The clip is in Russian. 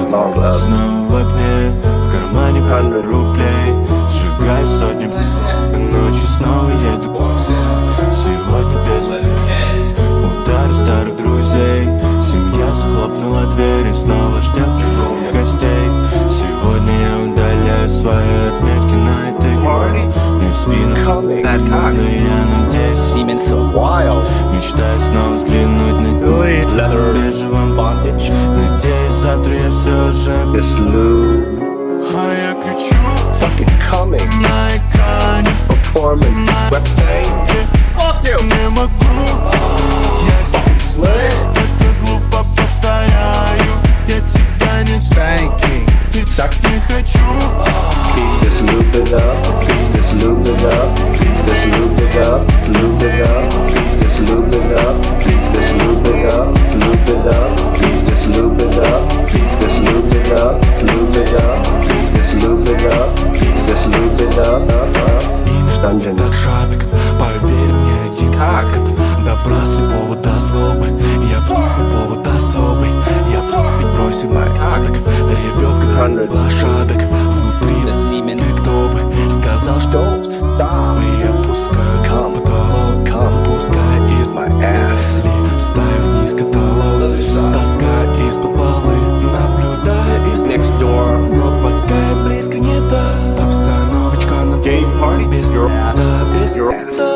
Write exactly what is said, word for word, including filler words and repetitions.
long love. Снова в окне, в кармане hundred рублей. Сжигаю сотни, ночью снова еду. Сегодня без удар старых друзей. Семья захлопнула дверь и снова ждет гостей. Сегодня я удаляю свои отметки на этой паре. Мне в спину, но я надеюсь, мечтаю снова взглянуть на Leather бежевом bondage. Надеюсь, завтра я все же This lube. А я кричу Fucking coming. на экране. Performance. Website. Fuck you. Не могу. Я Slut. это глупо повторяю. Я тебя не Spanking. и так не хочу. Please just lube it up. Please just lube it up. Please just lube it up. Lube it up. Please just lube it up. Please just lube it up. Lube it up. Please just lube it up. Please just lube it up. Lube it up. Please just lube it up. Please just lube it up. И наш Dungeon. так шапик, поверь мне, один как это добра слепого до злобы. Я помню повод особый. Я ведь бросил так. Ревет как лошадок. Внутри и кто бы сказал, что Don't stop. и опускаю Come, потолок. come. Выпуская из My ass. ставив вниз каталог. Таская из-под полы. Наблюдая из Next door. но пока я близко не до. Обстановочка на Game party. без Your ass. да, без Your ass. да.